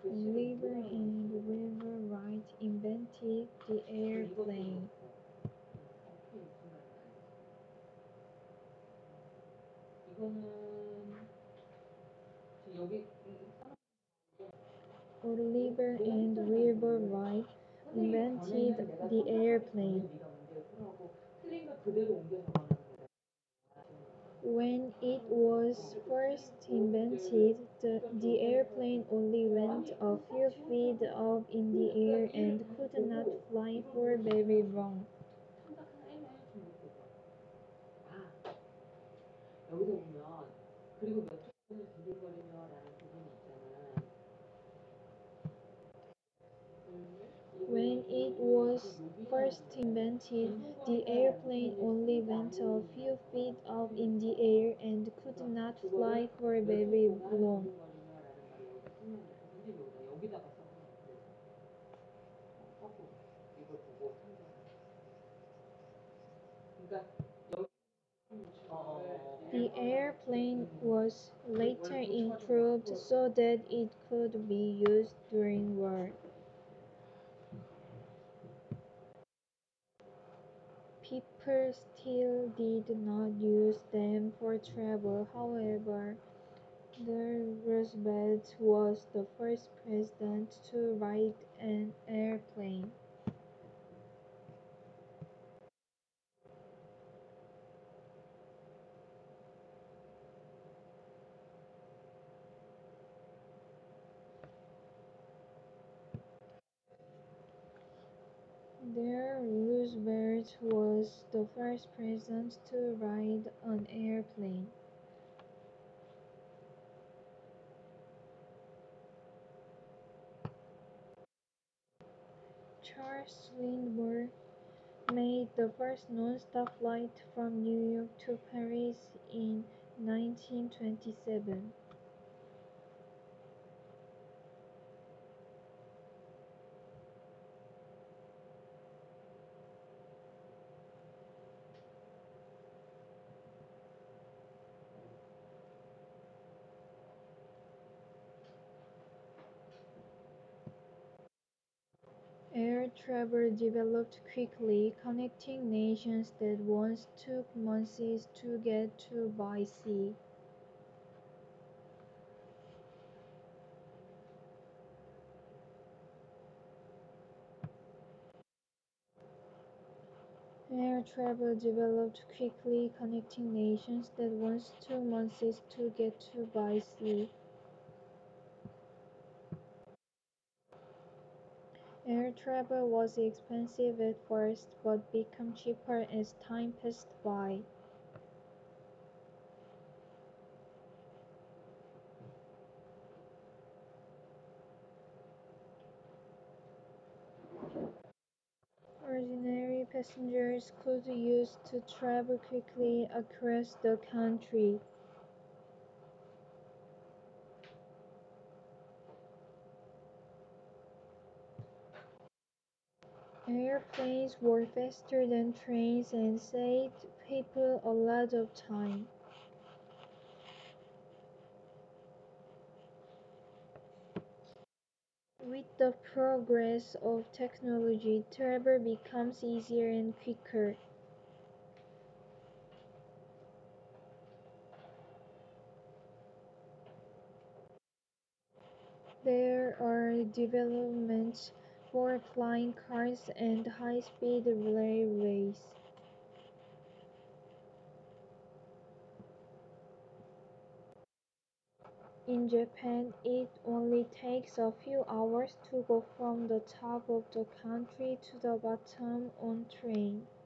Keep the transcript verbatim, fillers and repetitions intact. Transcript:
Oliver and Wilbur Wright invented the airplane. Oliver and Wilbur Wright invented the airplane. When it was first invented, the, the airplane only went a few feet up in the air and could not fly for very long. When it was first invented, the airplane only went a few feet up in the air and could not fly for very long. The airplane was later improved so that it could be used during war. People still did not use them for travel, however. Roosevelt was the first president to ride an airplane. Theodore Roosevelt was the first president to ride an airplane. Charles Lindbergh made the first non-stop flight from New York to Paris in nineteen twenty-seven. Air travel developed quickly, connecting nations that once took months to get to by sea. Air travel developed quickly, connecting nations that once took months to get to by sea. Air travel was expensive at first, but became cheaper as time passed by. Ordinary passengers could use to travel quickly across the country. Airplanes were faster than trains and saved people a lot of time. With the progress of technology, travel becomes easier and quicker. There are developments for flying cars and high-speed railways. In Japan, it only takes a few hours to go from the top of the country to the bottom on train.